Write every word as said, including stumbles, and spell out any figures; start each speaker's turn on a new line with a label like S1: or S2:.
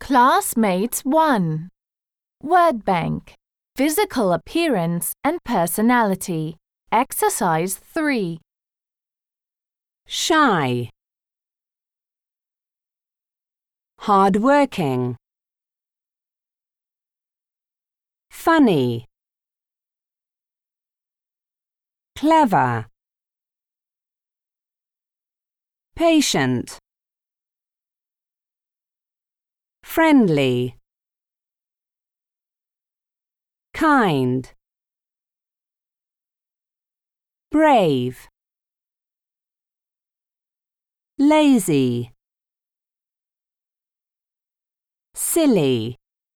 S1: Classmates one. Word bank. Physical appearance and personality. Exercise three.
S2: Shy. Hard-working. Funny. Clever. Patient. Friendly. Kind. Brave. Lazy. Silly.